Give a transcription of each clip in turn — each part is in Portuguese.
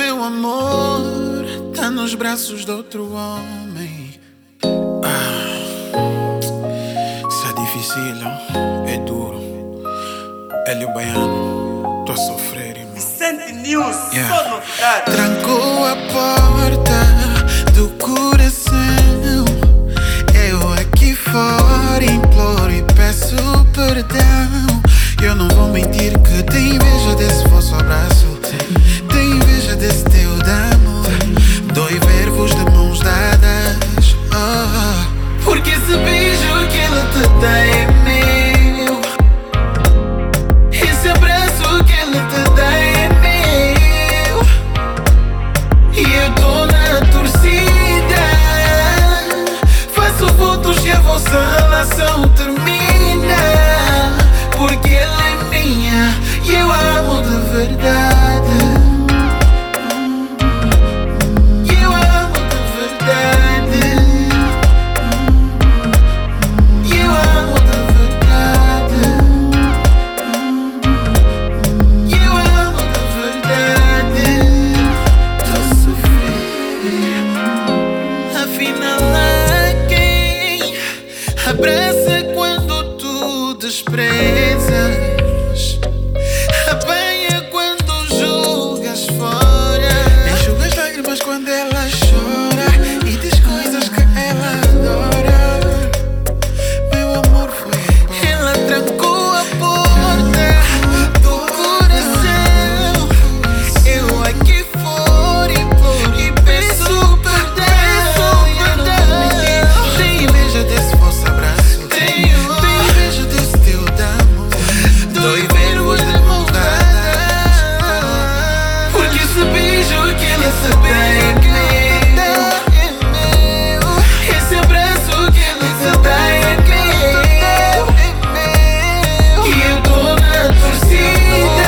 meu amor tá nos braços de outro homem. Isso é difícil, é duro. Ele o baiano, tô a sofrer, irmão. Vicente News, só novidade. Trancou a porta do coração. Eu aqui fora imploro e peço perdão. Eu não vou mentir que tenho inveja desse vosso abraço. Tenho inveja desse teu damo. Dói ver-vos de mãos dadas. Porque esse beijo que ele te dá é meu. Esse abraço que ele te dá é meu. E eu tô na torcida. Faço votos que a vossa relação termina. Porque ela é minha e eu amo de verdade. Eu amo de verdade. Eu amo de verdade. Eu amo de verdade. Tô sofrendo. Afinal há quem abraça quando tu desprezas. Apanha quando julgas fora. Enxuga as lágrimas quando ela chora e diz coisas que ela adora. Meu amor foi embora. Ela trancou a porta do coração. Eu aqui fora imploro e peço perdão. Tenho inveja desse vosso abraço. Tenho inveja desse teu damo. Dói ver-vos de mãos dadas. Porque esse beijo que ele se dá é meu. Esse abraço que ele se dá é meu. E eu tô na torcida.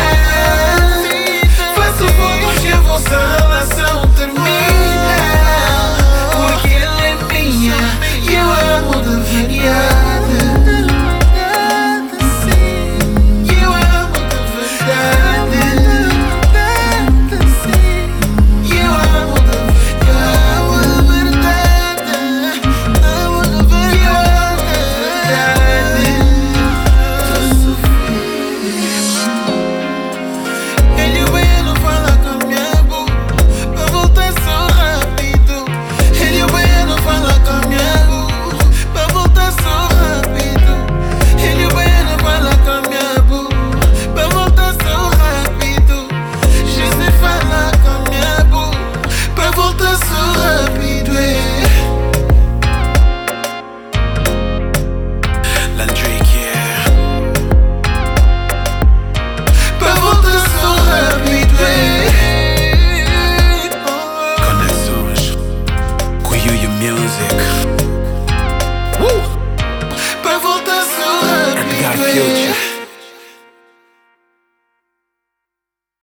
Faço votos que a vossa relação termina. Porque ela é minha e eu amo de verdade. Eu amo de verdade. Eu amo de verdade. Amo de verdade. Tô sofrendo. Ele o baiano fala com minha boca pra voltar só rápido. Ele o baiano fala com minha boca pra voltar só rápido. Ele o baiano fala com minha boca pra voltar só rápido. Jesus fala com minha boca pra voltar só rápido. Landrick, yeah. Pra voltar só rápido. Conexões com Yuyu Music. Pra voltar só rápido. Edgar Future.